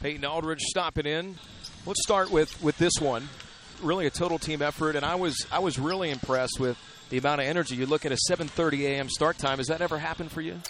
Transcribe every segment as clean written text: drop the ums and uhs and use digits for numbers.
Peyton Aldridge stopping in. Let's start with this one. Really a total team effort, and I was really impressed with the amount of energy. You look at a 7:30 a.m. start time. Has that ever happened for you?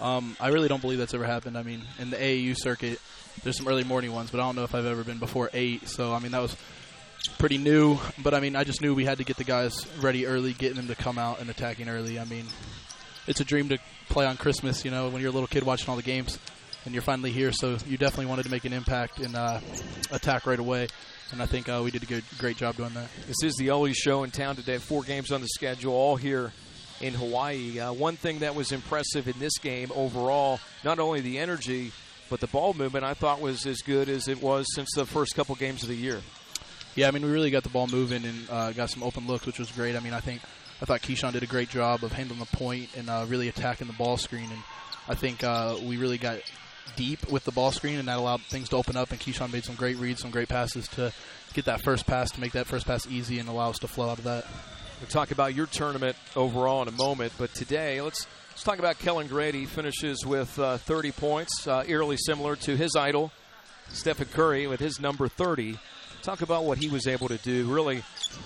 I really don't believe that's ever happened. I mean, in the AAU circuit, there's some early morning ones, but I don't know if I've ever been before 8. So, I mean, that was pretty new. But, I mean, I just knew we had to get the guys ready early, getting them to come out and attacking early. I mean, it's a dream to play on Christmas, you know, when you're a little kid watching all the games, and you're finally here. So you definitely wanted to make an impact and attack right away. And I think we did a great job doing that. This is the only show in town today. 4 games on the schedule, all here in Hawaii. One thing that was impressive in this game overall, not only the energy, but the ball movement, I thought was as good as it was since the first couple games of the year. Yeah, I mean, we really got the ball moving and got some open looks, which was great. I mean, I thought Keyshawn did a great job of handling the point and really attacking the ball screen. And I think we really got deep with the ball screen, and that allowed things to open up, and Keyshawn made some great reads, some great passes to get that first pass, to make that first pass easy and allow us to flow out of that. We'll talk about your tournament overall in a moment, but today let's talk about Kellen Grady. Finishes with 30 points, eerily similar to his idol, Stephen Curry, with his number 30. Talk about what he was able to do, really,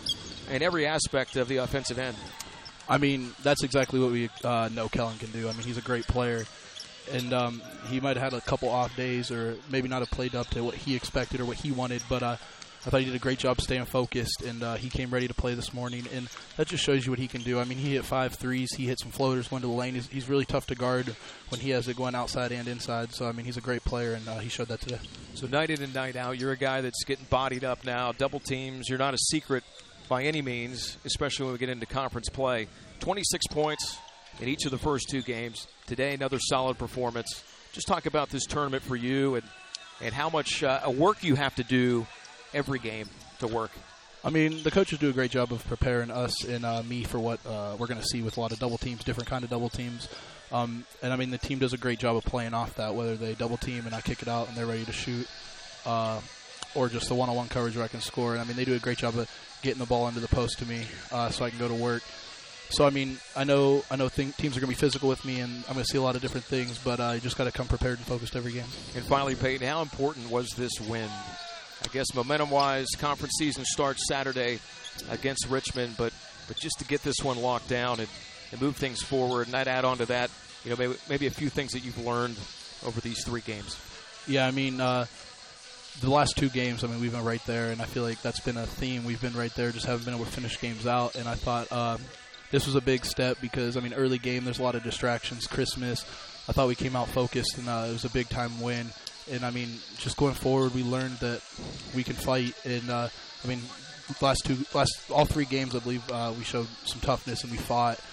in every aspect of the offensive end. I mean, that's exactly what we know Kellen can do. I mean, he's a great player, and he might have had a couple off days or maybe not have played up to what he expected or what he wanted, but I thought he did a great job staying focused, and he came ready to play this morning, and that just shows you what he can do. I mean, he hit 5 threes, he hit some floaters, going to the lane. He's really tough to guard when he has it going outside and inside, so, I mean, he's a great player, and he showed that today. So night in and night out, you're a guy that's getting bodied up now, double teams. You're not a secret by any means, especially when we get into conference play. 26 points in each of the first 2 games. Today, another solid performance. Just talk about this tournament for you and how much work you have to do every game to work. I mean, the coaches do a great job of preparing us and me for what we're going to see with a lot of double teams, different kind of double teams. And, I mean, the team does a great job of playing off that, whether they double team and I kick it out and they're ready to shoot, or just the one-on-one coverage where I can score. And, I mean, they do a great job of getting the ball into the post to me so I can go to work. So, I mean, I know teams are going to be physical with me, and I'm going to see a lot of different things, but you just got to come prepared and focused every game. And finally, Peyton, how important was this win? I guess momentum-wise, conference season starts Saturday against Richmond, but just to get this one locked down and move things forward, and I'd add on to that, you know, maybe a few things that you've learned over these 3 games. Yeah, I mean, the last 2 games, I mean, we've been right there, and I feel like that's been a theme. We've been right there, just haven't been able to finish games out, and I thought this was a big step because, I mean, early game, there's a lot of distractions, Christmas. I thought we came out focused, and it was a big-time win. And, I mean, just going forward, we learned that we can fight. And, I mean, all 3 games, I believe, we showed some toughness and we fought.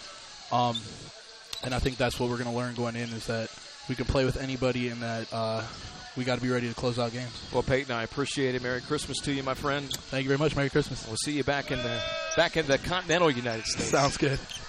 And I think that's what we're going to learn going in, is that we can play with anybody and that we got to be ready to close out games. Well, Peyton, I appreciate it. Merry Christmas to you, my friend. Thank you very much. Merry Christmas. We'll see you back in the continental United States. Sounds good.